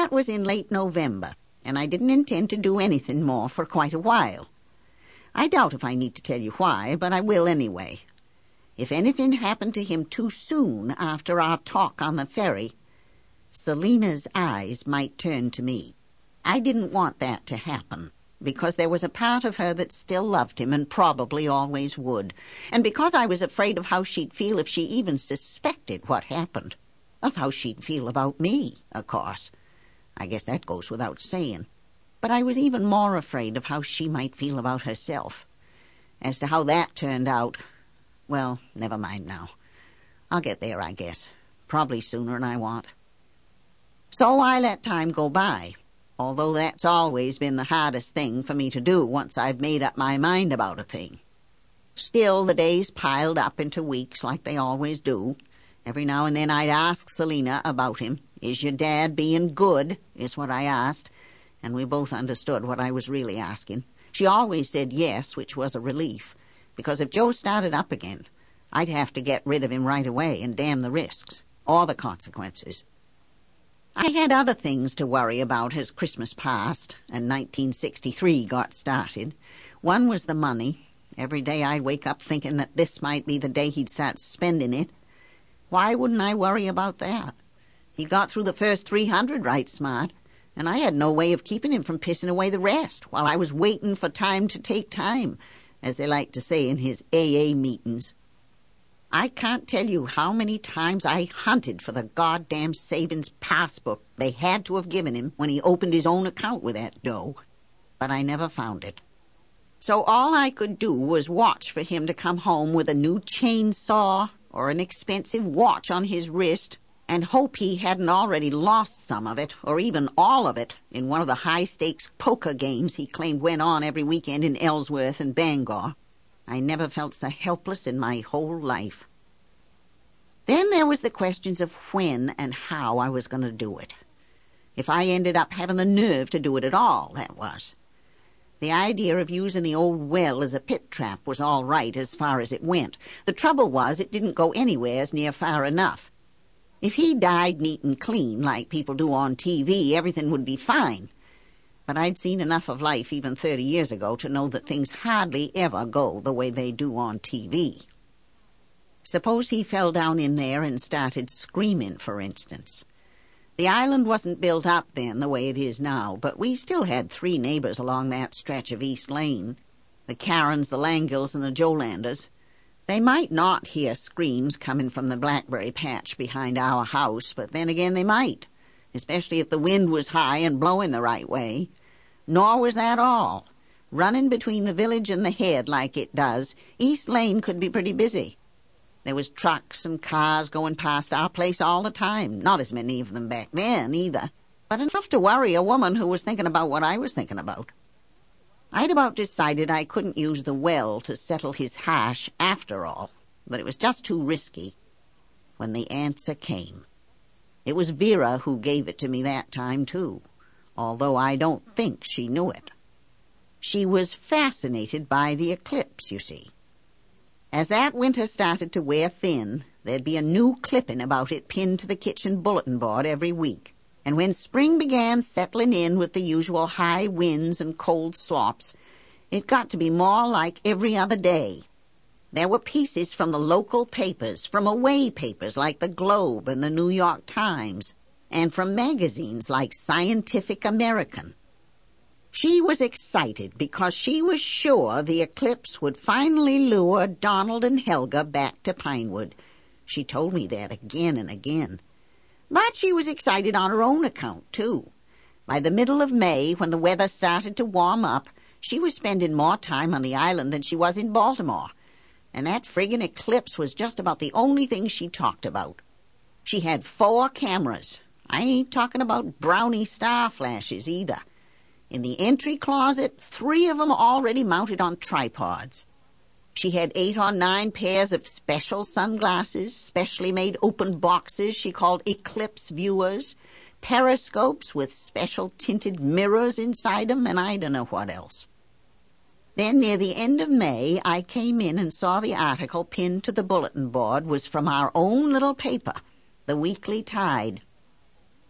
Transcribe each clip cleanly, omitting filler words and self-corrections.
That was in late November, and I didn't intend to do anything more for quite a while. I doubt if I need to tell you why, but I will anyway. If anything happened to him too soon after our talk on the ferry, Selina's eyes might turn to me. I didn't want that to happen, because there was a part of her that still loved him and probably always would, and because I was afraid of how she'd feel if she even suspected what happened, of how she'd feel about me, of course. I guess that goes without saying. But I was even more afraid of how she might feel about herself. As to how that turned out, well, never mind now. I'll get there, I guess. Probably sooner than I want. So I let time go by, although that's always been the hardest thing for me to do once I've made up my mind about a thing. Still, the days piled up into weeks like they always do. Every now and then I'd ask Selina about him. Is your dad being good, is what I asked, and we both understood what I was really asking. She always said yes, which was a relief, because if Joe started up again, I'd have to get rid of him right away and damn the risks, or the consequences. I had other things to worry about as Christmas passed and 1963 got started. One was the money. Every day I'd wake up thinking that this might be the day he'd start spending it. Why wouldn't I worry about that? He got through the first 300 right smart, and I had no way of keeping him from pissing away the rest while I was waiting for time to take time, as they like to say in his AA meetings. I can't tell you how many times I hunted for the goddamn savings passbook they had to have given him when he opened his own account with that dough, but I never found it. So all I could do was watch for him to come home with a new chainsaw or an expensive watch on his wrist and hope he hadn't already lost some of it, or even all of it, in one of the high-stakes poker games he claimed went on every weekend in Ellsworth and Bangor. I never felt so helpless in my whole life. Then there was the questions of when and how I was going to do it. If I ended up having the nerve to do it at all, that was. The idea of using the old well as a pit trap was all right as far as it went. The trouble was it didn't go anywheres near far enough. If he died neat and clean, like people do on TV, everything would be fine. But I'd seen enough of life even 30 years ago to know that things hardly ever go the way they do on TV. Suppose he fell down in there and started screaming, for instance. The island wasn't built up then the way it is now, but we still had 3 neighbors along that stretch of East Lane, the Karens, the Langills, and the Jolanders. They might not hear screams coming from the blackberry patch behind our house, but then again they might, especially if the wind was high and blowing the right way. Nor was that all. Running between the village and the head like it does, East Lane could be pretty busy. There was trucks and cars going past our place all the time, not as many of them back then either, but enough to worry a woman who was thinking about what I was thinking about. I'd about decided I couldn't use the well to settle his hash after all, that it was just too risky, when the answer came. It was Vera who gave it to me that time, too, although I don't think she knew it. She was fascinated by the eclipse, you see. As that winter started to wear thin, there'd be a new clipping about it pinned to the kitchen bulletin board every week. And when spring began settling in with the usual high winds and cold slops, it got to be more like every other day. There were pieces from the local papers, from away papers like the Globe and the New York Times, and from magazines like Scientific American. She was excited because she was sure the eclipse would finally lure Donald and Helga back to Pinewood. She told me that again and again. But she was excited on her own account, too. By the middle of May, when the weather started to warm up, she was spending more time on the island than she was in Baltimore, and that friggin' eclipse was just about the only thing she talked about. She had 4 cameras. I ain't talking about brownie star flashes either. In the entry closet, 3 of them already mounted on tripods. She had 8 or 9 pairs of special sunglasses, specially made open boxes she called eclipse viewers, periscopes with special tinted mirrors inside them, and I don't know what else. Then near the end of May, I came in and saw the article pinned to the bulletin board was from our own little paper, the Weekly Tide.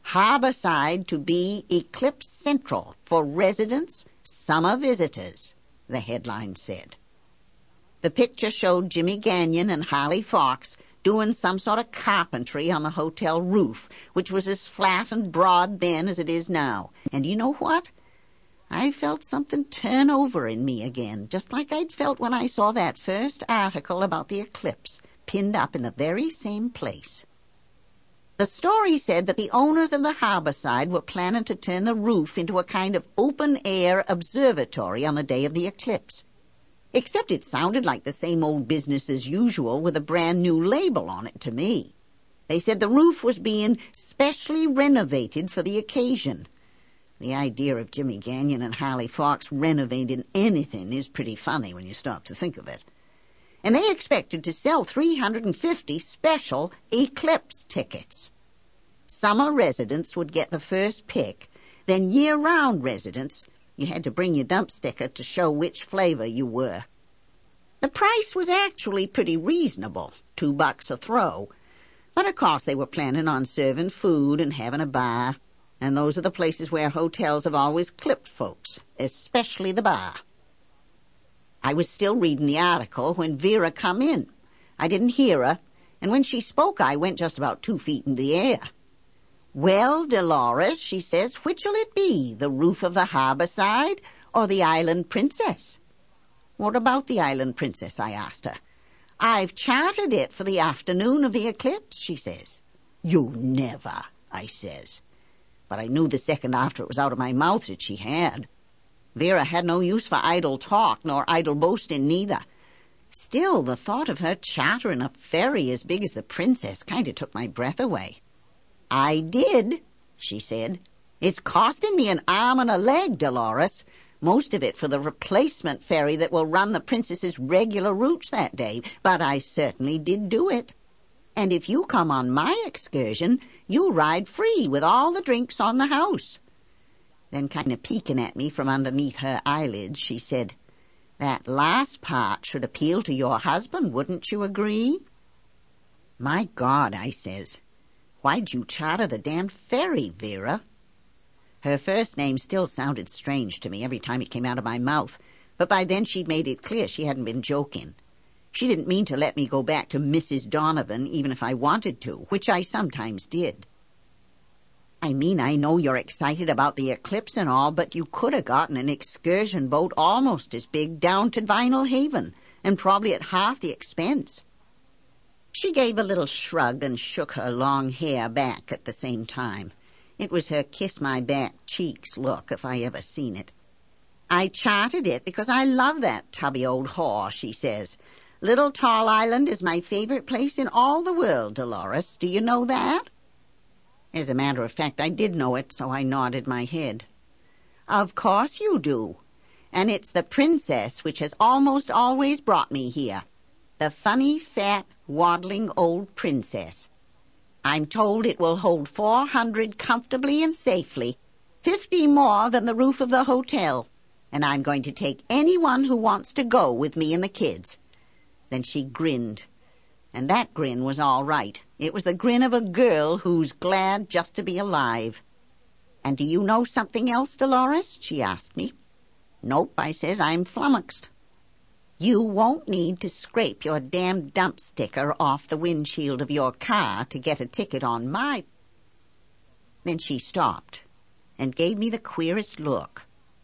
Harborside to be Eclipse Central for residents, summer visitors, the headline said. The picture showed Jimmy Gagnon and Harley Fox doing some sort of carpentry on the hotel roof, which was as flat and broad then as it is now. And you know what? I felt something turn over in me again, just like I'd felt when I saw that first article about the eclipse, pinned up in the very same place. The story said that the owners of the Harborside were planning to turn the roof into a kind of open-air observatory on the day of the eclipse. Except it sounded like the same old business as usual with a brand new label on it to me. They said the roof was being specially renovated for the occasion. The idea of Jimmy Gagnon and Harley Fox renovating anything is pretty funny when you stop to think of it. And they expected to sell 350 special Eclipse tickets. Summer residents would get the first pick, then year-round residents, you had to bring your dump sticker to show which flavor you were. The price was actually pretty reasonable, $2 a throw, but of course they were planning on serving food and having a bar, and those are the places where hotels have always clipped folks, especially the bar. I was still reading the article when Vera come in. I didn't hear her, and when she spoke I went just about 2 feet in the air. "Well, Dolores," she says, "which'll it be, the roof of the Harborside or the Island Princess?" "What about the Island Princess?" I asked her. "I've chartered it for the afternoon of the eclipse," she says. "You never," I says. But I knew the second after it was out of my mouth that she had. Vera had no use for idle talk, nor idle boasting neither. Still, the thought of her chartering a ferry as big as the Princess kind of took my breath away. "I did," she said. "It's costing me an arm and a leg, Dolores, most of it for the replacement ferry that will run the Princess's regular routes that day, but I certainly did do it. And if you come on my excursion, you'll ride free with all the drinks on the house." Then, kind of peeking at me from underneath her eyelids, she said, "That last part should appeal to your husband, wouldn't you agree?" "My God," I says, "why'd you charter the damn ferry, Vera?" Her first name still sounded strange to me every time it came out of my mouth, but by then she'd made it clear she hadn't been joking. She didn't mean to let me go back to Mrs. Donovan, even if I wanted to, which I sometimes did. "I mean, I know you're excited about the eclipse and all, but you could have gotten an excursion boat almost as big down to Vinyl Haven, and probably at half the expense." She gave a little shrug and shook her long hair back at the same time. It was her kiss-my-back-cheeks look, if I ever seen it. "I chartered it because I love that tubby old whore," she says. "Little Tall Island is my favorite place in all the world, Dolores. Do you know that?" As a matter of fact, I did know it, so I nodded my head. "Of course you do. And it's the Princess which has almost always brought me here. The funny, fat, waddling old Princess. I'm told it will hold 400 comfortably and safely, 50 more than the roof of the hotel, and I'm going to take anyone who wants to go with me and the kids." Then she grinned. And that grin was all right. It was the grin of a girl who's glad just to be alive. "And do you know something else, Dolores?" she asked me. "Nope," I says. "I'm flummoxed." "You won't need to scrape your damn dump sticker off the windshield of your car to get a ticket on my—" Then she stopped and gave me the queerest look.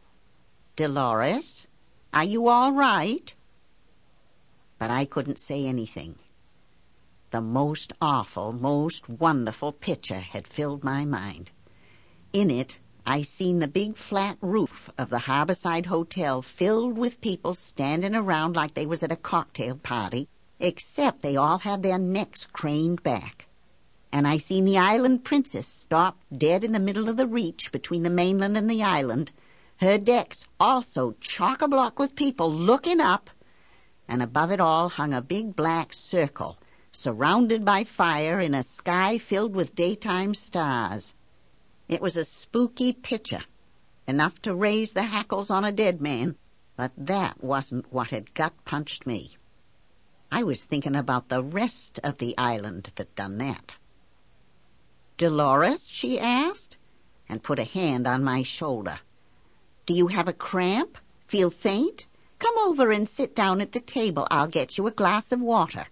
"Dolores, are you all right?" But I couldn't say anything. The most awful, most wonderful picture had filled my mind. In it, I seen the big flat roof of the Harborside Hotel filled with people standing around like they was at a cocktail party, except they all had their necks craned back. And I seen the Island Princess stop dead in the middle of the reach between the mainland and the island, her decks also chock-a-block with people looking up, and above it all hung a big black circle, surrounded by fire in a sky filled with daytime stars. It was a spooky picture, enough to raise the hackles on a dead man, but that wasn't what had gut-punched me. I was thinking about the rest of the island that done that. Dolores?" she asked, and put a hand on my shoulder. "Do you have a cramp? Feel faint? Come over and sit down at the table. I'll get you a glass of water."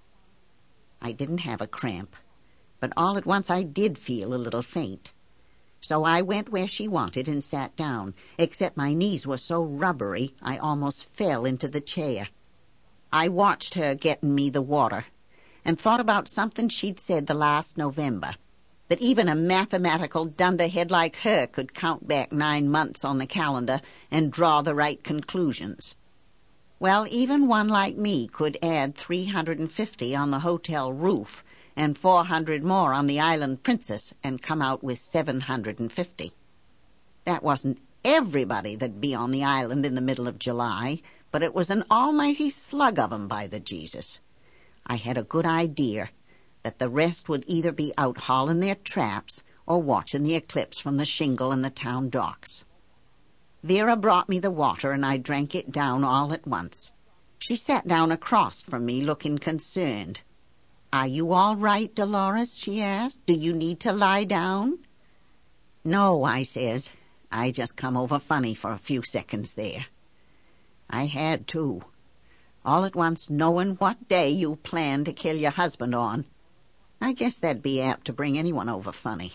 I didn't have a cramp, but all at once I did feel a little faint. So I went where she wanted and sat down, except my knees were so rubbery I almost fell into the chair. I watched her getting me the water and thought about something she'd said the last November, that even a mathematical dunderhead like her could count back 9 months on the calendar and draw the right conclusions. Well, even one like me could add 350 on the hotel roof and 400 more on the Island Princess and come out with 750. That wasn't everybody that'd be on the island in the middle of July, but it was an almighty slug of 'em, by the Jesus. I had a good idea that the rest would either be out hauling their traps or watching the eclipse from the shingle in the town docks. Vera brought me the water, and I drank it down all at once. She sat down across from me, looking concerned. "Are you all right, Dolores?" she asked. "Do you need to lie down?" "No," I says. "I just come over funny for a few seconds there." I had, too. All at once knowing what day you planned to kill your husband on. I guess that'd be apt to bring anyone over funny.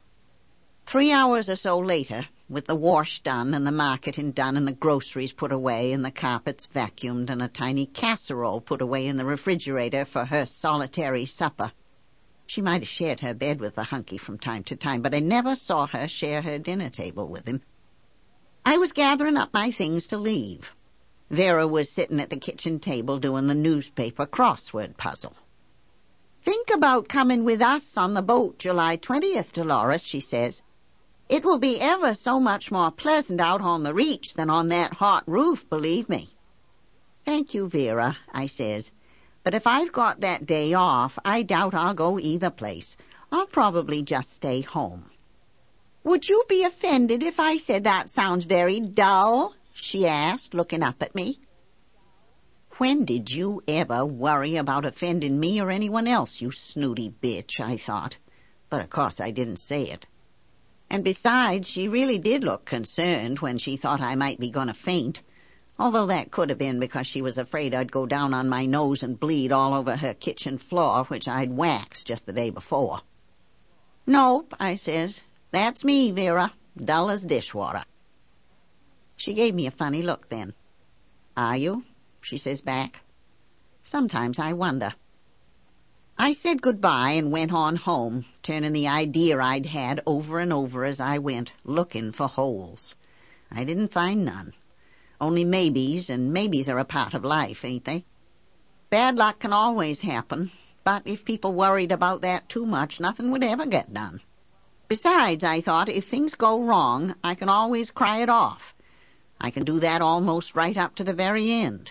3 hours or so later, with the wash done and the marketing done and the groceries put away and the carpets vacuumed and a tiny casserole put away in the refrigerator for her solitary supper. She might have shared her bed with the hunky from time to time, but I never saw her share her dinner table with him. I was gathering up my things to leave. Vera was sitting at the kitchen table doing the newspaper crossword puzzle. "Think about coming with us on the boat July 20th, Dolores," she says. "It will be ever so much more pleasant out on the reach than on that hot roof, believe me." "Thank you, Vera," I says, "but if I've got that day off, I doubt I'll go either place. I'll probably just stay home." "Would you be offended if I said that sounds very dull?" she asked, looking up at me. "When did you ever worry about offending me or anyone else, you snooty bitch?" I thought, but of course I didn't say it. And besides, she really did look concerned when she thought I might be going to faint, although that could have been because she was afraid I'd go down on my nose and bleed all over her kitchen floor, which I'd waxed just the day before. "Nope," I says. "That's me, Vera, dull as dishwater." She gave me a funny look then. "Are you?" she says back. Sometimes I wonder. I said goodbye and went on home, turning the idea I'd had over and over as I went, looking for holes. I didn't find none. Only maybes, and maybes are a part of life, ain't they? Bad luck can always happen, but if people worried about that too much, nothing would ever get done. Besides, I thought, if things go wrong, I can always cry it off. I can do that almost right up to the very end.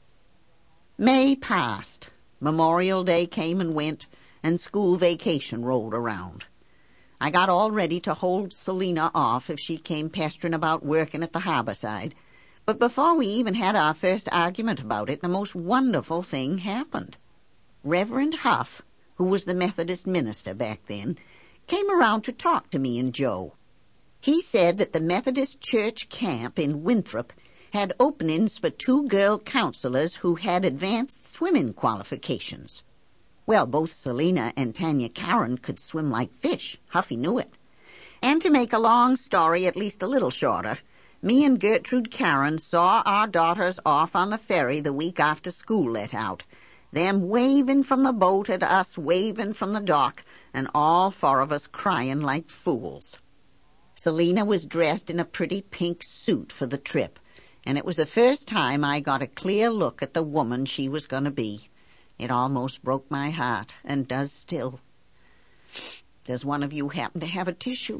May passed. Memorial Day came and went, and school vacation rolled around. I got all ready to hold Selina off if she came pestering about working at the harborside. But before we even had our first argument about it, the most wonderful thing happened. Reverend Huff, who was the Methodist minister back then, came around to talk to me and Joe. He said that the Methodist Church camp in Winthrop had openings for 2 girl counselors who had advanced swimming qualifications. Well, both Selina and Tanya Karen could swim like fish. Huffy knew it. And to make a long story at least a little shorter, me and Gertrude Karen saw our daughters off on the ferry the week after school let out, them waving from the boat at us waving from the dock, and all 4 of us crying like fools. Selina was dressed in a pretty pink suit for the trip, and it was the first time I got a clear look at the woman she was going to be. It almost broke my heart, and does still. Does one of you happen to have a tissue?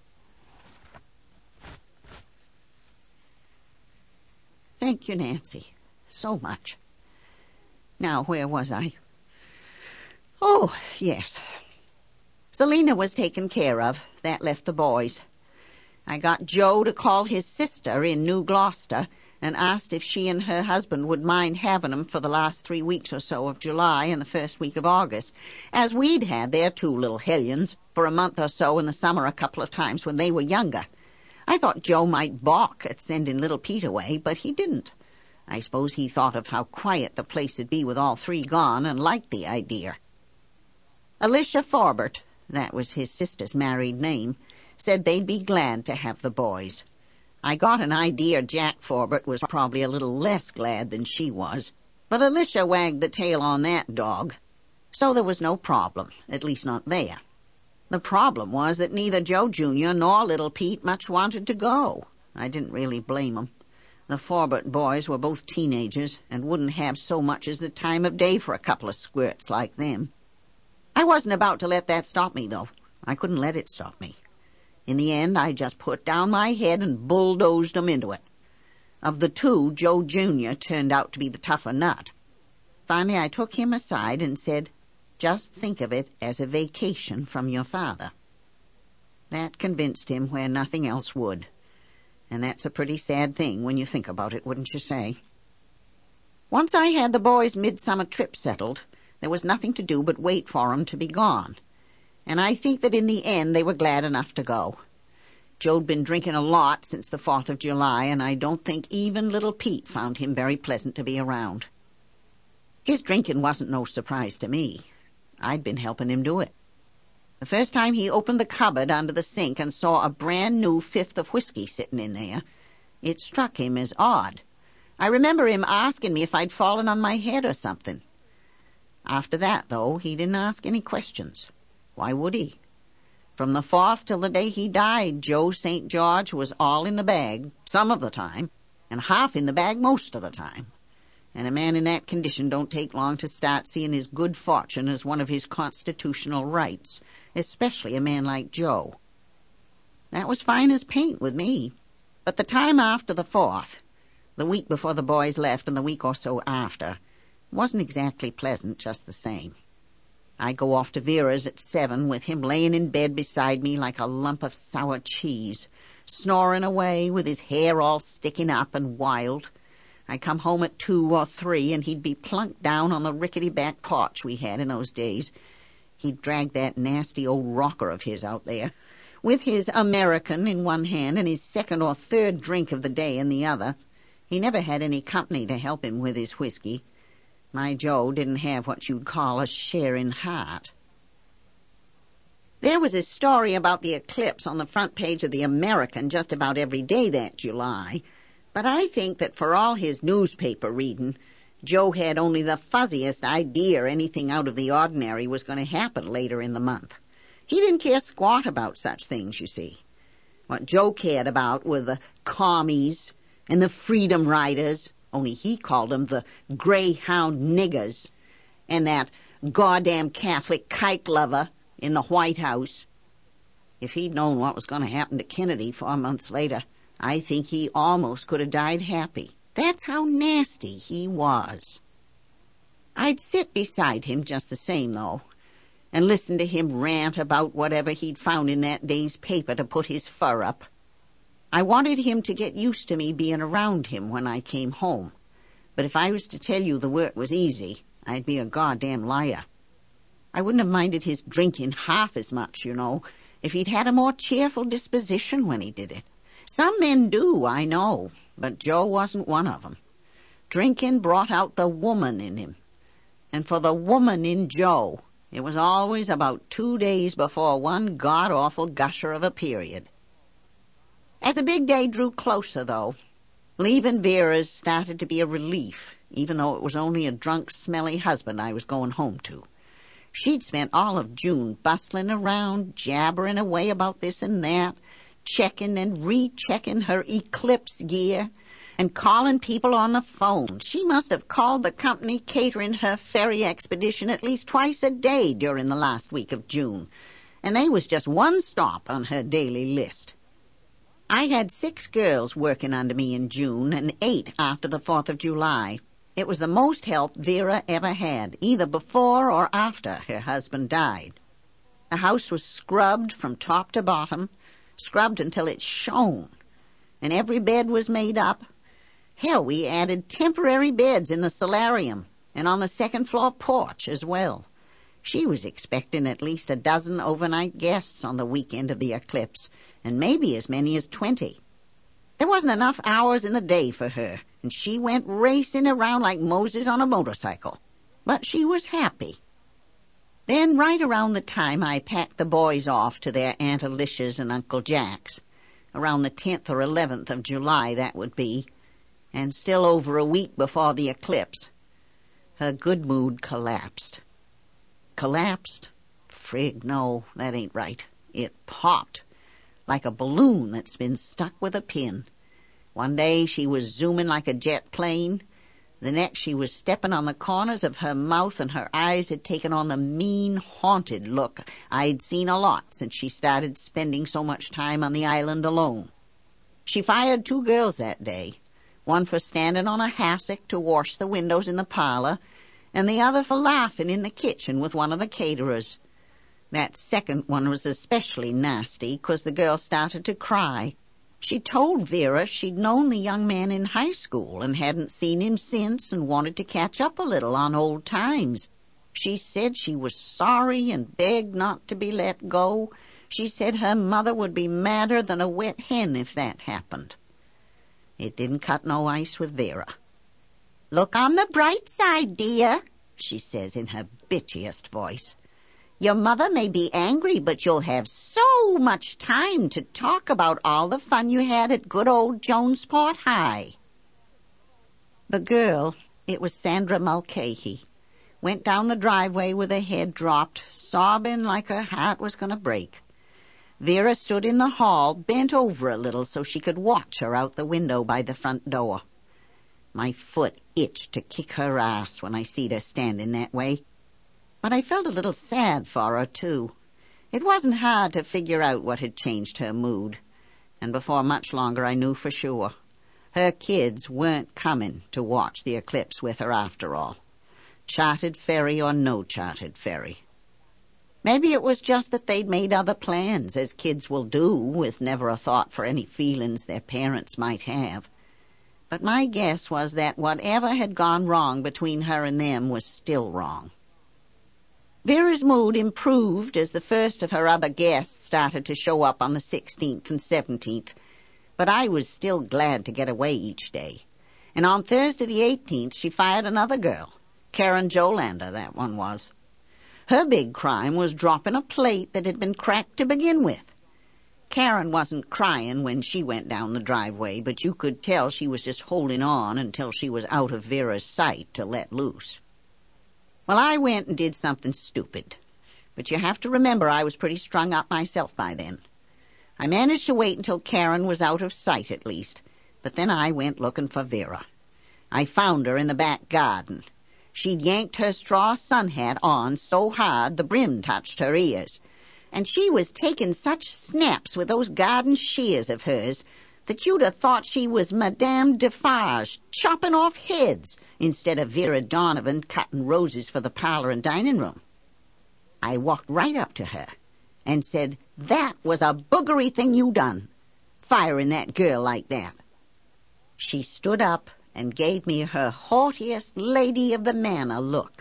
Thank you, Nancy, so much. Now, where was I? Oh, yes. Selina was taken care of. That left the boys. I got Joe to call his sister in New Gloucester and asked if she and her husband would mind having 'em for the last 3 weeks or so of July and the first week of August, as we'd had their 2 little hellions for a month or so in the summer a couple of times when they were younger. I thought Joe might balk at sending little Pete away, but he didn't. I suppose he thought of how quiet the place would be with all three gone and liked the idea. Alicia Forbert, that was his sister's married name, said they'd be glad to have the boys. I got an idea Jack Forbert was probably a little less glad than she was, but Alicia wagged the tail on that dog. So there was no problem, at least not there. The problem was that neither Joe Jr. nor little Pete much wanted to go. I didn't really blame 'em. The Forbert boys were both teenagers and wouldn't have so much as the time of day for a couple of squirts like them. I wasn't about to let that stop me, though. I couldn't let it stop me. In the end, I just put down my head and bulldozed 'em into it. Of the two, Joe Jr. turned out to be the tougher nut. Finally, I took him aside and said, "Just think of it as a vacation from your father." That convinced him where nothing else would. And that's a pretty sad thing when you think about it, wouldn't you say? Once I had the boys' midsummer trip settled, there was nothing to do but wait for 'em to be gone. And I think that in the end they were glad enough to go. Joe'd been drinking a lot since the 4th of July, and I don't think even little Pete found him very pleasant to be around. His drinking wasn't no surprise to me. I'd been helping him do it. The first time he opened the cupboard under the sink and saw a brand-new fifth of whiskey sitting in there, it struck him as odd. I remember him asking me if I'd fallen on my head or something. After that, though, he didn't ask any questions. Why would he? From the 4th till the day he died, Joe St. George was all in the bag, some of the time, and half in the bag most of the time. And a man in that condition don't take long to start seeing his good fortune as one of his constitutional rights, especially a man like Joe. That was fine as paint with me. But the time after the 4th, the week before the boys left and the week or so after, wasn't exactly pleasant just the same. I go off to Vera's at 7 with him laying in bed beside me like a lump of sour cheese, snoring away with his hair all sticking up and wild. I come home at 2 or 3 and he'd be plunked down on the rickety back porch we had in those days. He'd drag that nasty old rocker of his out there, with his American in one hand and his second or third drink of the day in the other. He never had any company to help him with his whiskey. My Joe didn't have what you'd call a sharing heart. There was a story about the eclipse on the front page of the American just about every day that July, but I think that for all his newspaper reading, Joe had only the fuzziest idea anything out of the ordinary was going to happen later in the month. He didn't care squat about such things, you see. What Joe cared about were the commies and the freedom riders, only he called them the greyhound niggers, and that goddamn Catholic kite lover in the White House. If he'd known what was going to happen to Kennedy 4 months later, I think he almost could have died happy. That's how nasty he was. I'd sit beside him just the same, though, and listen to him rant about whatever he'd found in that day's paper to put his fur up. I wanted him to get used to me being around him when I came home. But if I was to tell you the work was easy, I'd be a goddamn liar. I wouldn't have minded his drinking half as much, you know, if he'd had a more cheerful disposition when he did it. Some men do, I know, but Joe wasn't one of them. Drinking brought out the woman in him. And for the woman in Joe, it was always about 2 days before one god-awful gusher of a period. As the big day drew closer, though, leaving Vera's started to be a relief, even though it was only a drunk, smelly husband I was going home to. She'd spent all of June bustling around, jabbering away about this and that, checking and rechecking her eclipse gear, and calling people on the phone. She must have called the company catering her ferry expedition at least twice a day during the last week of June, and they was just one stop on her daily list. I had 6 girls working under me in June and 8 after the 4th of July. It was the most help Vera ever had, either before or after her husband died. The house was scrubbed from top to bottom, scrubbed until it shone, and every bed was made up. Hell, we added temporary beds in the solarium and on the second-floor porch as well. She was expecting at least a dozen overnight guests on the weekend of the eclipse, and maybe as many as 20. There wasn't enough hours in the day for her, and she went racing around like Moses on a motorcycle. But she was happy. Then, right around the time I packed the boys off to their Aunt Alicia's and Uncle Jack's, around the 10th or 11th of July that would be, and still over a week before the eclipse, her good mood collapsed. Collapsed? Frig, no, that ain't right. It popped, like a balloon that's been stuck with a pin. One day she was zooming like a jet plane. The next she was stepping on the corners of her mouth, and her eyes had taken on the mean, haunted look I'd seen a lot since she started spending so much time on the island alone. She fired 2 girls that day, one for standing on a hassock to wash the windows in the parlor, and the other for laughing in the kitchen with one of the caterers. That second one was especially nasty, 'cause the girl started to cry. She told Vera she'd known the young man in high school and hadn't seen him since and wanted to catch up a little on old times. She said she was sorry and begged not to be let go. She said her mother would be madder than a wet hen if that happened. It didn't cut no ice with Vera. "Look on the bright side, dear," she says in her bitchiest voice. "Your mother may be angry, but you'll have so much time to talk about all the fun you had at good old Jonesport High." The girl, it was Sandra Mulcahy, went down the driveway with her head dropped, sobbing like her heart was going to break. Vera stood in the hall, bent over a little so she could watch her out the window by the front door. My foot itched to kick her ass when I seed her standing that way. But I felt a little sad for her, too. It wasn't hard to figure out what had changed her mood, and before much longer I knew for sure. Her kids weren't coming to watch the eclipse with her after all, chartered ferry or no chartered ferry. Maybe it was just that they'd made other plans, as kids will do, with never a thought for any feelings their parents might have. But my guess was that whatever had gone wrong between her and them was still wrong. Vera's mood improved as the first of her other guests started to show up on the 16th and 17th, but I was still glad to get away each day. And on Thursday the 18th, she fired another girl, Karen Jolander, that one was. Her big crime was dropping a plate that had been cracked to begin with. Karen wasn't crying when she went down the driveway, but you could tell she was just holding on until she was out of Vera's sight to let loose. Well, I went and did something stupid, but you have to remember I was pretty strung up myself by then. I managed to wait until Karen was out of sight at least, but then I went looking for Vera. I found her in the back garden. She'd yanked her straw sun hat on so hard the brim touched her ears, and she was taking such snaps with those garden shears of hers that you'd have thought she was Madame Defarge chopping off heads instead of Vera Donovan cutting roses for the parlor and dining room. I walked right up to her and said, "That was a boogery thing you done, firing that girl like that." She stood up and gave me her haughtiest lady of the manor look.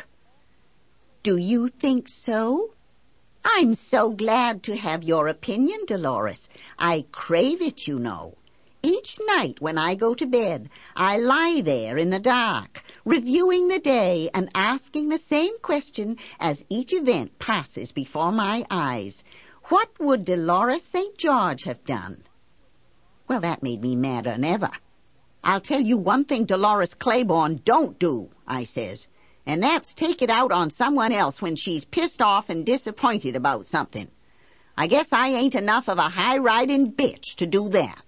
"Do you think so? I'm so glad to have your opinion, Dolores. I crave it, you know. Each night when I go to bed, I lie there in the dark, reviewing the day and asking the same question as each event passes before my eyes. What would Dolores St. George have done?" Well, that made me madder than ever. "I'll tell you one thing Dolores Claiborne don't do," I says, "and that's take it out on someone else when she's pissed off and disappointed about something. I guess I ain't enough of a high-riding bitch to do that."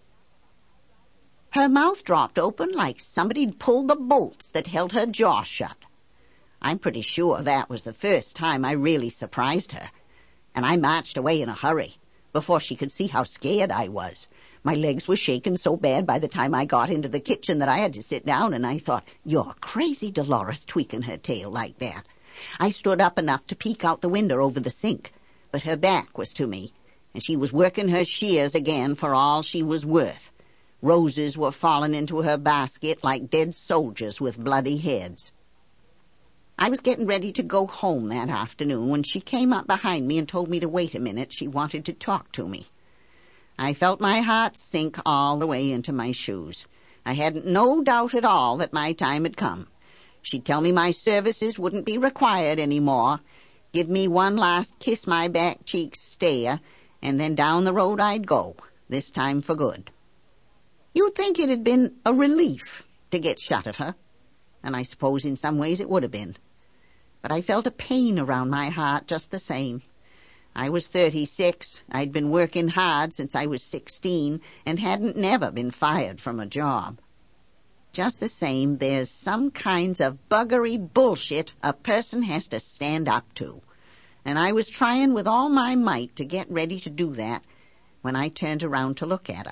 Her mouth dropped open like somebody'd pulled the bolts that held her jaw shut. I'm pretty sure that was the first time I really surprised her, and I marched away in a hurry before she could see how scared I was. My legs were shaking so bad by the time I got into the kitchen that I had to sit down, and I thought, "You're crazy, Dolores, tweaking her tail like that." I stood up enough to peek out the window over the sink, but her back was to me, and she was working her shears again for all she was worth. Roses were falling into her basket like dead soldiers with bloody heads. I was getting ready to go home that afternoon when she came up behind me and told me to wait a minute. She wanted to talk to me. I felt my heart sink all the way into my shoes. I hadn't no doubt at all that my time had come. She'd tell me my services wouldn't be required any more, give me one last kiss my back cheeks stare, and then down the road I'd go, this time for good. You'd think it had been a relief to get shut of her, and I suppose in some ways it would have been. But I felt a pain around my heart just the same. I was 36, I'd been working hard since I was 16, and hadn't never been fired from a job. Just the same, there's some kinds of buggery bullshit a person has to stand up to. And I was trying with all my might to get ready to do that when I turned around to look at her.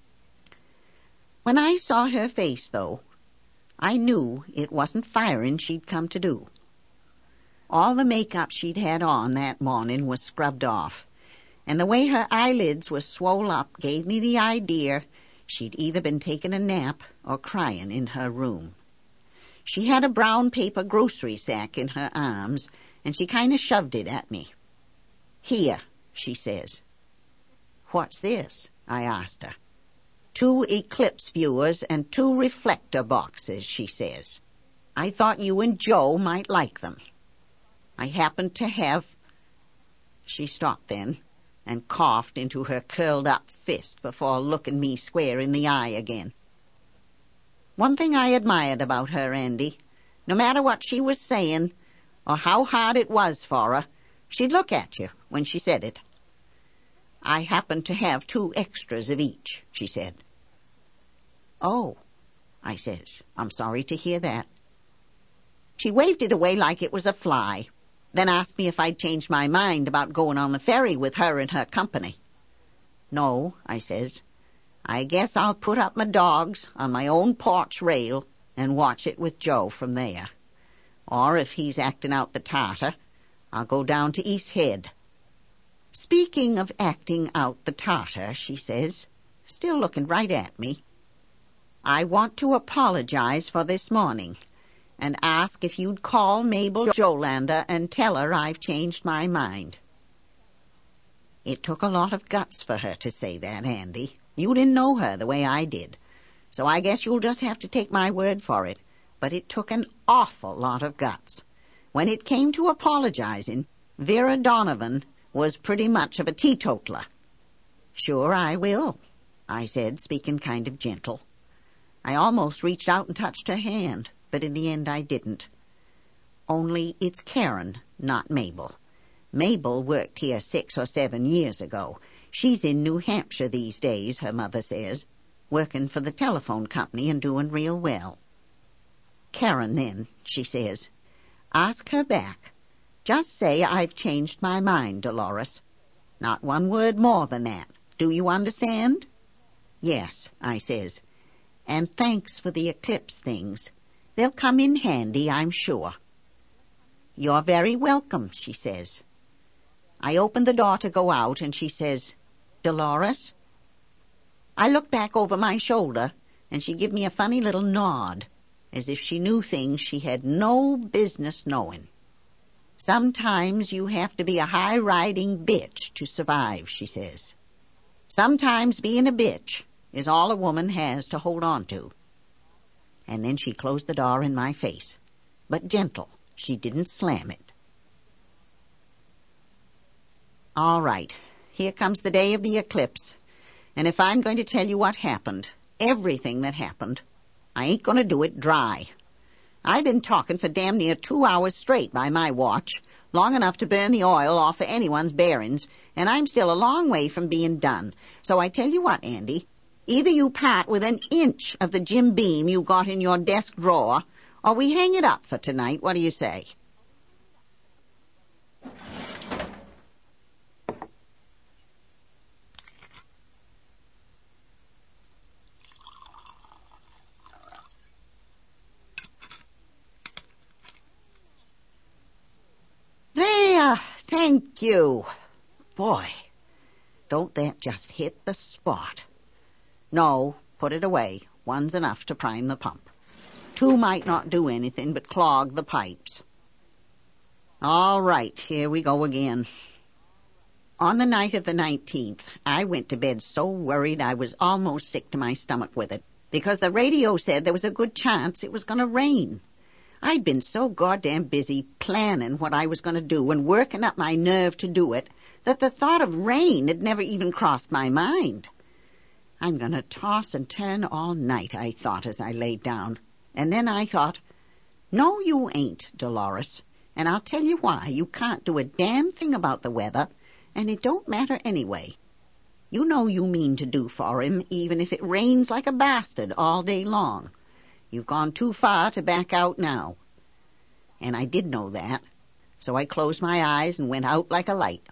When I saw her face, though, I knew it wasn't firing she'd come to do. All the makeup she'd had on that morning was scrubbed off, and the way her eyelids were swole up gave me the idea she'd either been taking a nap or crying in her room. She had a brown paper grocery sack in her arms, and she kind of shoved it at me. "Here," she says. "What's this?" I asked her. "2 eclipse viewers and 2 reflector boxes," she says. "I thought you and Joe might like them. I happen to have—" She stopped then and coughed into her curled-up fist before looking me square in the eye again. One thing I admired about her, Andy, no matter what she was saying or how hard it was for her, she'd look at you when she said it. "I happen to have 2 extras of each," she said. "Oh," I says, "I'm sorry to hear that." She waved it away like it was a fly, then asked me if I'd changed my mind about going on the ferry with her and her company. "No," I says. "I guess I'll put up my dogs on my own porch rail and watch it with Joe from there. Or if he's acting out the Tartar, I'll go down to East Head." "Speaking of acting out the Tartar," she says, still looking right at me, "I want to apologize for this morning and ask if you'd call Mabel Jolander and tell her I've changed my mind." It took a lot of guts for her to say that, Andy. You didn't know her the way I did, so I guess you'll just have to take my word for it. But it took an awful lot of guts. When it came to apologizing, Vera Donovan was pretty much of a teetotaler. "Sure I will," I said, speaking kind of gentle. I almost reached out and touched her hand, but in the end I didn't. "Only it's Karen, not Mabel. Mabel worked here 6 or 7 years ago. She's in New Hampshire these days, her mother says, working for the telephone company and doing real well. Karen, then," she says. "Ask her back. Just say I've changed my mind, Dolores. Not one word more than that. Do you understand?" "Yes," I says. "And thanks for the eclipse things. They'll come in handy, I'm sure." "You're very welcome," she says. I opened the door to go out, and she says, "Dolores?" I looked back over my shoulder, and she give me a funny little nod, as if she knew things she had no business knowing. "Sometimes you have to be a high-riding bitch to survive," she says. "Sometimes being a bitch is all a woman has to hold on to." And then she closed the door in my face, but gentle. She didn't slam it. All right, here comes the day of the eclipse, and if I'm going to tell you what happened, everything that happened, I ain't going to do it dry. I've been talking for damn near 2 hours straight by my watch, long enough to burn the oil off of anyone's bearings, and I'm still a long way from being done. So I tell you what, Andy, either you part with an inch of the Jim Beam you got in your desk drawer, or we hang it up for tonight. What do you say? There, thank you. Boy, don't that just hit the spot. No, put it away. 1's enough to prime the pump. 2 might not do anything but clog the pipes. All right, here we go again. On the night of the 19th, I went to bed so worried I was almost sick to my stomach with it, because the radio said there was a good chance it was going to rain. I'd been so goddamn busy planning what I was going to do and working up my nerve to do it that the thought of rain had never even crossed my mind. I'm going to toss and turn all night, I thought as I laid down. And then I thought, no, you ain't, Dolores. And I'll tell you why. You can't do a damn thing about the weather, and it don't matter anyway. You know you mean to do for him, even if it rains like a bastard all day long. You've gone too far to back out now. And I did know that, so I closed my eyes and went out like a light.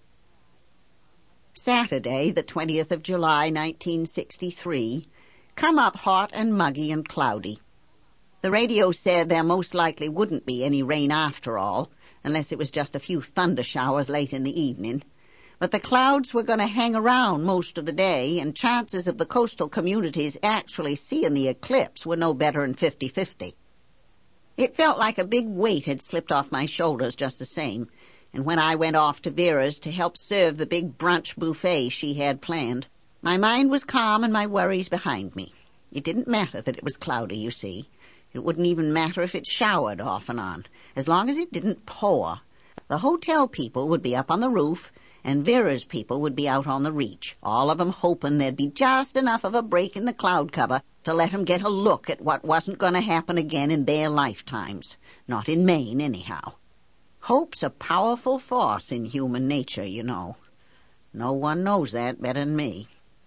Saturday, the 20th of July, 1963, come up hot and muggy and cloudy. The radio said there most likely wouldn't be any rain after all, unless it was just a few thunder showers late in the evening. But the clouds were going to hang around most of the day, and chances of the coastal communities actually seeing the eclipse were no better than 50-50. It felt like a big weight had slipped off my shoulders just the same, and when I went off to Vera's to help serve the big brunch buffet she had planned, my mind was calm and my worries behind me. It didn't matter that it was cloudy, you see. It wouldn't even matter if it showered off and on, as long as it didn't pour. The hotel people would be up on the roof, and Vera's people would be out on the reach, all of them hoping there'd be just enough of a break in the cloud cover to let 'em get a look at what wasn't going to happen again in their lifetimes. Not in Maine, anyhow. Hope's a powerful force in human nature, you know. No one knows that better than me.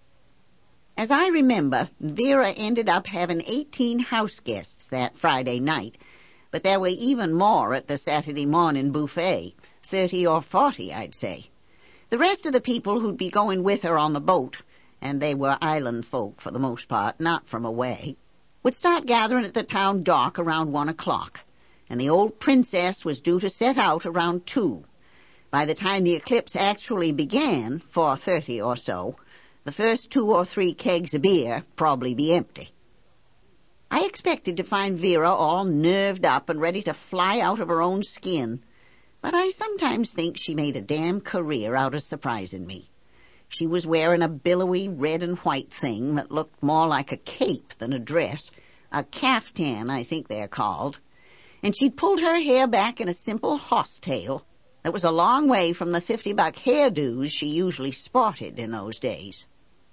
As I remember, Vera ended up having 18 house guests that Friday night, but there were even more at the Saturday morning buffet, 30 or 40, I'd say. The rest of the people who'd be going with her on the boat, and they were island folk for the most part, not from away, would start gathering at the town dock around 1 o'clock, and the old princess was due to set out around 2. By the time the eclipse actually began, 4:30 or so, the first 2 or 3 kegs of beer probably be empty. I expected to find Vera all nerved up and ready to fly out of her own skin, but I sometimes think she made a damn career out of surprising me. She was wearing a billowy red and white thing that looked more like a cape than a dress, a caftan, I think they're called, and she'd pulled her hair back in a simple horsetail that was a long way from the $50 hairdos she usually sported in those days.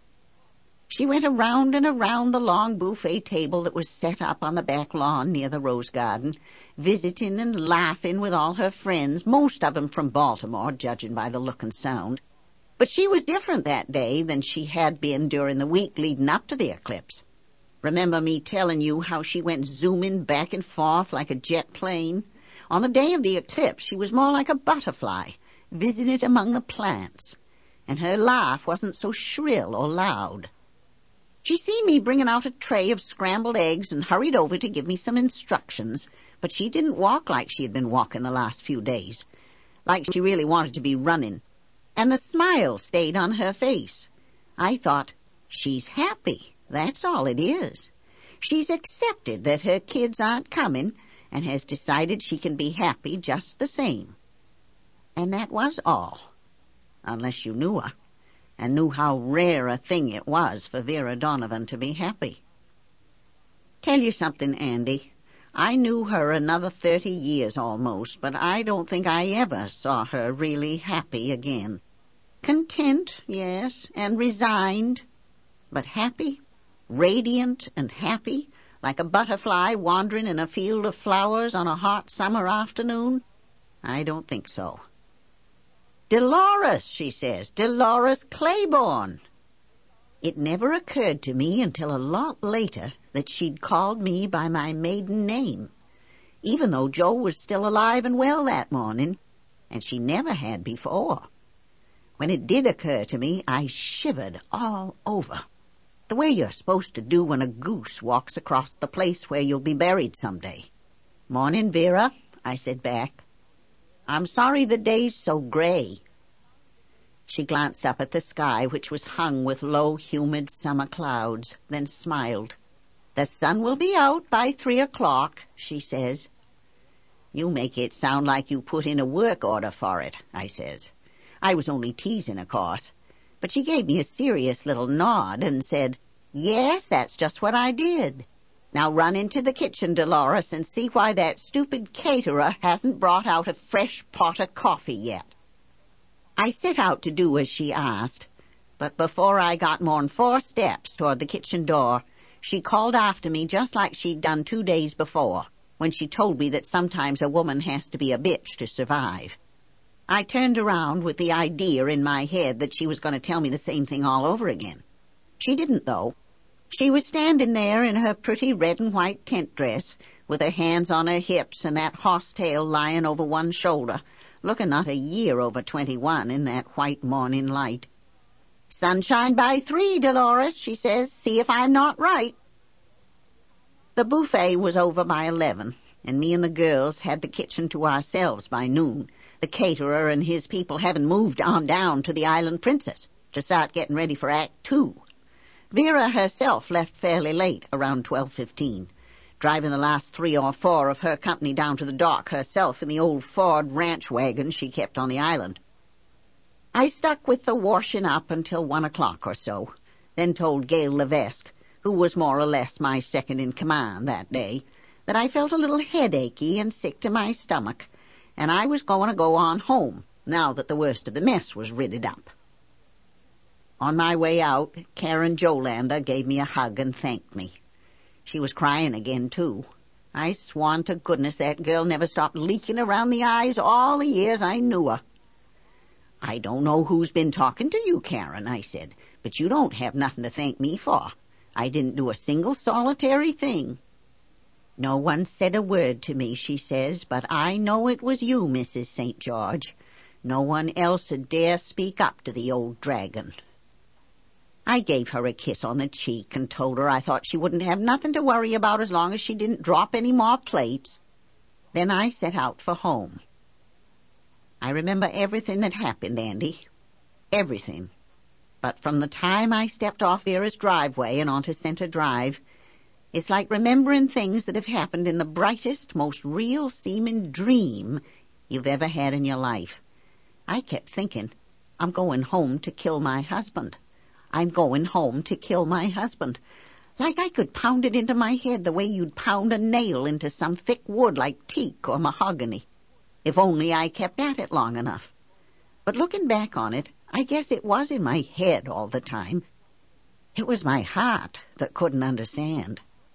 She went around and around the long buffet table that was set up on the back lawn near the rose garden, visiting and laughing with all her friends, most of them from Baltimore, judging by the look and sound. But she was different that day than she had been during the week leading up to the eclipse. Remember me telling you how she went zooming back and forth like a jet plane? On the day of the eclipse, she was more like a butterfly, visiting among the plants, and her laugh wasn't so shrill or loud. She seen me bringing out a tray of scrambled eggs and hurried over to give me some instructions, but she didn't walk like she had been walking the last few days, like she really wanted to be running, and the smile stayed on her face. I thought, she's happy, that's all it is. She's accepted that her kids aren't coming and has decided she can be happy just the same. And that was all, unless you knew her, and knew how rare a thing it was for Vera Donovan to be happy. Tell you something, Andy. I knew her another 30 years almost, but I don't think I ever saw her really happy again. Content, yes, and resigned, but happy, radiant and happy, like a butterfly wandering in a field of flowers on a hot summer afternoon? I don't think so. Dolores, she says, Dolores Claiborne. It never occurred to me until a lot later that she'd called me by my maiden name, even though Joe was still alive and well that morning, and she never had before. When it did occur to me, I shivered all over, the way you're supposed to do when a goose walks across the place where you'll be buried someday. Morning, Vera, I said back. I'm sorry the day's so gray. She glanced up at the sky, which was hung with low, humid summer clouds, then smiled. The sun will be out by 3 o'clock, she says. You make it sound like you put in a work order for it, I says. I was only teasing, of course. But she gave me a serious little nod and said, "Yes, that's just what I did. Now run into the kitchen, Dolores, and see why that stupid caterer hasn't brought out a fresh pot of coffee yet." I set out to do as she asked, but before I got more'n 4 steps toward the kitchen door, she called after me just like she'd done 2 days before, when she told me that sometimes a woman has to be a bitch to survive. I turned around with the idea in my head that she was going to tell me the same thing all over again. She didn't, though. She was standing there in her pretty red and white tent dress, with her hands on her hips and that horsetail lying over one shoulder, looking not a year over 21 in that white morning light. "Sunshine by 3, Dolores," she says. "See if I'm not right." The buffet was over by 11, and me and the girls had the kitchen to ourselves by noon, the caterer and his people having moved on down to the Island Princess to start getting ready for Act 2. Vera herself left fairly late, around 12:15, driving the last 3 or 4 of her company down to the dock herself in the old Ford ranch wagon she kept on the island. I stuck with the washing up until 1 o'clock or so, then told Gail Levesque, who was more or less my second-in-command that day, that I felt a little headachy and sick to my stomach, and I was going to go on home, now that the worst of the mess was ridded up. On my way out, Karen Jolander gave me a hug and thanked me. She was crying again, too. I swan to goodness that girl never stopped leaking around the eyes all the years I knew her. "I don't know who's been talking to you, Karen," I said, "but you don't have nothing to thank me for. I didn't do a single solitary thing." "No one said a word to me," she says, "but I know it was you, Mrs. St. George. No one else'd dare speak up to the old dragon." I gave her a kiss on the cheek and told her I thought she wouldn't have nothing to worry about as long as she didn't drop any more plates. Then I set out for home. I remember everything that happened, Andy. Everything. But from the time I stepped off Vera's driveway and onto Center Drive, it's like remembering things that have happened in the brightest, most real-seeming dream you've ever had in your life. I kept thinking, I'm going home to kill my husband. I'm going home to kill my husband. Like I could pound it into my head the way you'd pound a nail into some thick wood like teak or mahogany, if only I kept at it long enough. But looking back on it, I guess it was in my head all the time. It was my heart that couldn't understand.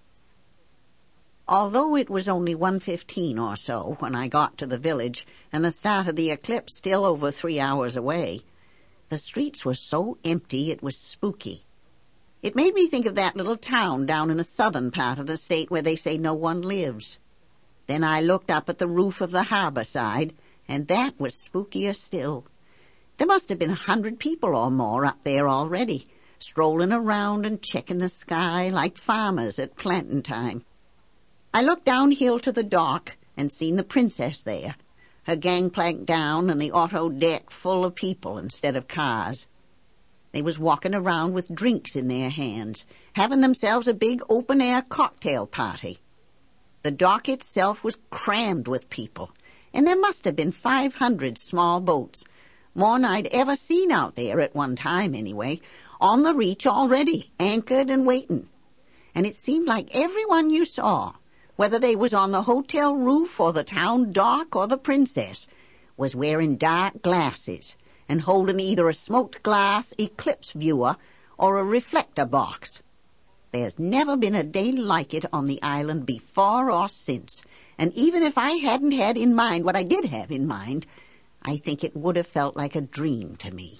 Although it was only 1:15 or so when I got to the village, and the start of the eclipse still over 3 hours away, the streets were so empty it was spooky. It made me think of that little town down in the southern part of the state where they say no one lives. Then I looked up at the roof of the harbor side, and that was spookier still. There must have been 100 people or more up there already, strolling around and checking the sky like farmers at planting time. I looked downhill to the dock and seen the Princess there, her gangplank down and the auto deck full of people instead of cars. They was walking around with drinks in their hands, having themselves a big open-air cocktail party. The dock itself was crammed with people, and there must have been 500 small boats, more'n I'd ever seen out there at one time anyway, on the reach already, anchored and waiting. And it seemed like everyone you saw, whether they was on the hotel roof or the town dock or the Princess, was wearing dark glasses and holding either a smoked glass eclipse viewer or a reflector box. There's never been a day like it on the island before or since, and even if I hadn't had in mind what I did have in mind, I think it would have felt like a dream to me.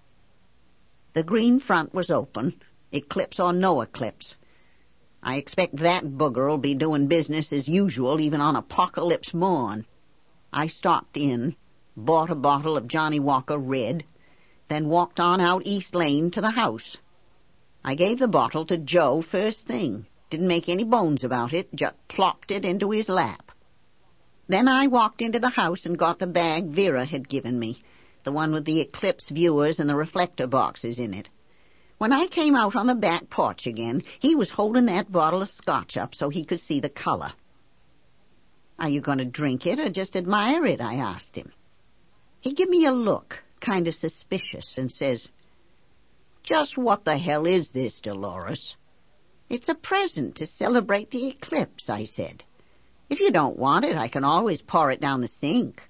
The green front was open, eclipse or no eclipse. I expect that booger'll be doing business as usual even on apocalypse morn. I stopped in, bought a bottle of Johnny Walker Red, then walked on out East Lane to the house. I gave the bottle to Joe first thing, didn't make any bones about it, just plopped it into his lap. Then I walked into the house and got the bag Vera had given me, the one with the eclipse viewers and the reflector boxes in it. When I came out on the back porch again, he was holding that bottle of scotch up so he could see the color. Are you going to drink it or just admire it? I asked him. He give me a look, kind of suspicious, and says, "Just what the hell is this, Dolores?" "It's a present to celebrate the eclipse," I said. "If you don't want it, I can always pour it down the sink."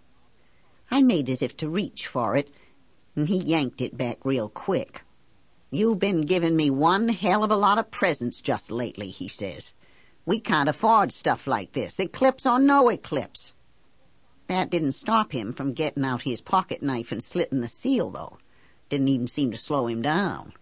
I made as if to reach for it, and he yanked it back real quick. "You've been giving me one hell of a lot of presents just lately," he says. "We can't afford stuff like this, eclipse or no eclipse." That didn't stop him from getting out his pocket knife and slitting the seal, though. Didn't even seem to slow him down.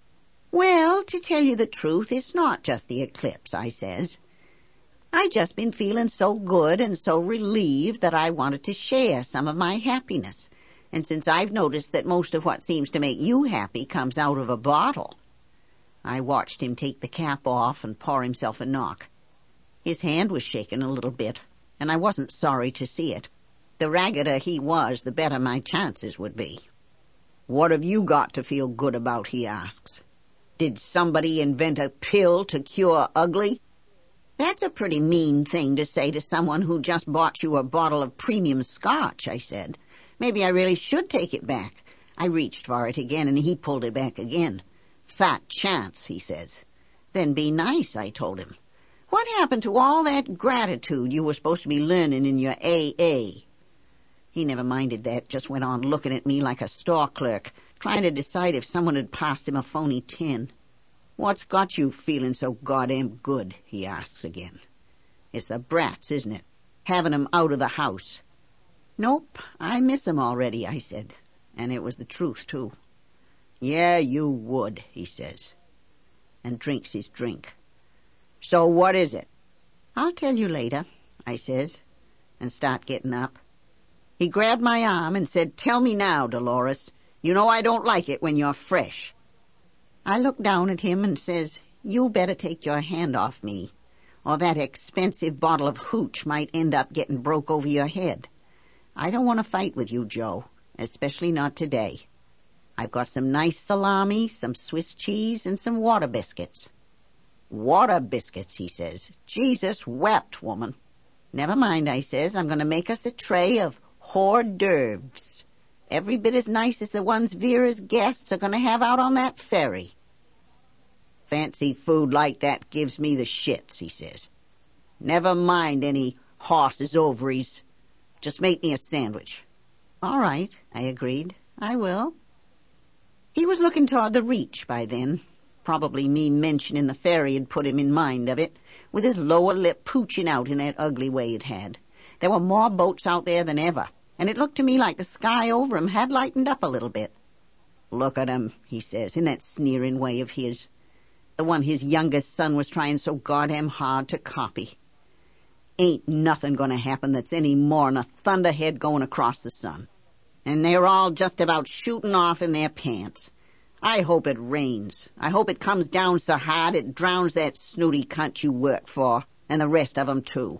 "Well, to tell you the truth, it's not just the eclipse," I says. "I just been feeling so good and so relieved that I wanted to share some of my happiness. And since I've noticed that most of what seems to make you happy comes out of a bottle." I watched him take the cap off and pour himself a knock. His hand was shaking a little bit, and I wasn't sorry to see it. The raggeder he was, the better my chances would be. "What have you got to feel good about?" he asks. "Did somebody invent a pill to cure ugly?" "That's a pretty mean thing to say to someone who just bought you a bottle of premium scotch," I said. "Maybe I really should take it back." I reached for it again, and he pulled it back again. "Fat chance," he says. "Then be nice," I told him. "What happened to all that gratitude you were supposed to be learning in your AA?" He never minded that, just went on looking at me like a store clerk, trying to decide if someone had passed him a phony 10. "What's got you feeling so goddamn good?" he asks again. "It's the brats, isn't it? Having 'em out of the house." "Nope, I miss 'em already," I said, and it was the truth, too. "Yeah, you would," he says, and drinks his drink. "So what is it?" "I'll tell you later," I says, and start getting up. He grabbed my arm and said, "Tell me now, Dolores. You know I don't like it when you're fresh." I looked down at him and says, "You better take your hand off me, or that expensive bottle of hooch might end up getting broke over your head. I don't want to fight with you, Joe, especially not today. I've got some nice salami, some Swiss cheese, and some water biscuits." "Water biscuits," he says. "Jesus wept, woman." "Never mind," I says. "I'm going to make us a tray of hors d'oeuvres, every bit as nice as the ones Vera's guests are going to have out on that ferry." "Fancy food like that gives me the shits," he says. "Never mind any horse's ovaries. Just make me a sandwich." "All right," I agreed. "I will." He was looking toward the Reach by then. Probably me mentioning the ferry had put him in mind of it, with his lower lip pooching out in that ugly way it had. There were more boats out there than ever, and it looked to me like the sky over him had lightened up a little bit. "Look at him," he says, in that sneering way of his, the one his youngest son was trying so goddamn hard to copy. "Ain't nothing going to happen that's any more'n a thunderhead going across the sun. And they're all just about shooting off in their pants. I hope it rains. I hope it comes down so hard it drowns that snooty cunt you work for, and the rest of 'em too."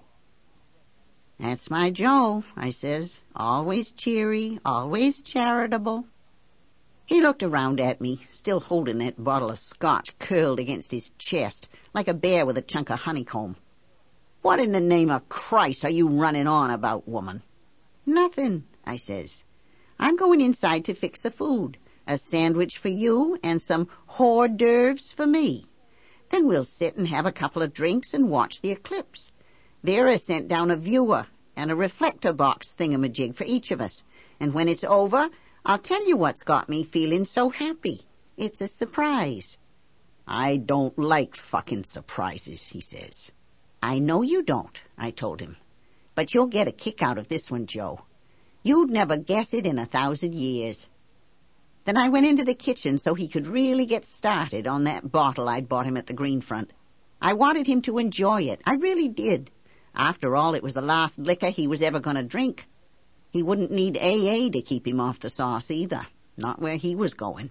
"That's my Joe," I says. "Always cheery, always charitable." He looked around at me, still holding that bottle of scotch curled against his chest, like a bear with a chunk of honeycomb. "What in the name of Christ are you running on about, woman?" "Nothing," I says. "I'm going inside to fix the food. A sandwich for you and some hors d'oeuvres for me. Then we'll sit and have a couple of drinks and watch the eclipse. Vera sent down a viewer and a reflector box thingamajig for each of us. And when it's over, I'll tell you what's got me feeling so happy. It's a surprise." "I don't like fucking surprises," he says. "I know you don't," I told him. "But you'll get a kick out of this one, Joe. You'd never guess it in 1,000 years. Then I went into the kitchen so he could really get started on that bottle I'd bought him at the Greenfront. I wanted him to enjoy it. I really did. After all, it was the last liquor he was ever going to drink. He wouldn't need AA to keep him off the sauce either, not where he was going.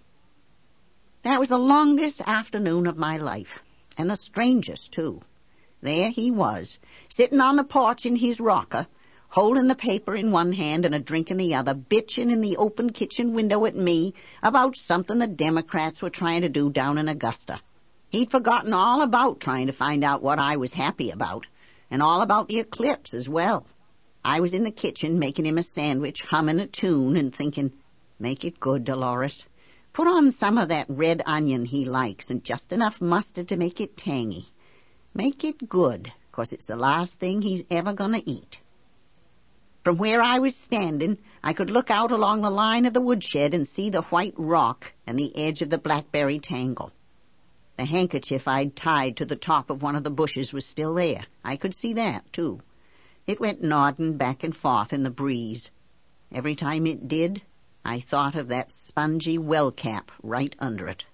That was the longest afternoon of my life, and the strangest, too. There he was, sitting on the porch in his rocker, holding the paper in one hand and a drink in the other, bitching in the open kitchen window at me about something the Democrats were trying to do down in Augusta. He'd forgotten all about trying to find out what I was happy about, and all about the eclipse as well. I was in the kitchen making him a sandwich, humming a tune and thinking, make it good, Dolores. Put on some of that red onion he likes and just enough mustard to make it tangy. Make it good, 'cause it's the last thing he's ever gonna eat. From where I was standing, I could look out along the line of the woodshed and see the white rock and the edge of the blackberry tangle. The handkerchief I'd tied to the top of one of the bushes was still there. I could see that, too. It went nodding back and forth in the breeze. Every time it did, I thought of that spongy well cap right under it.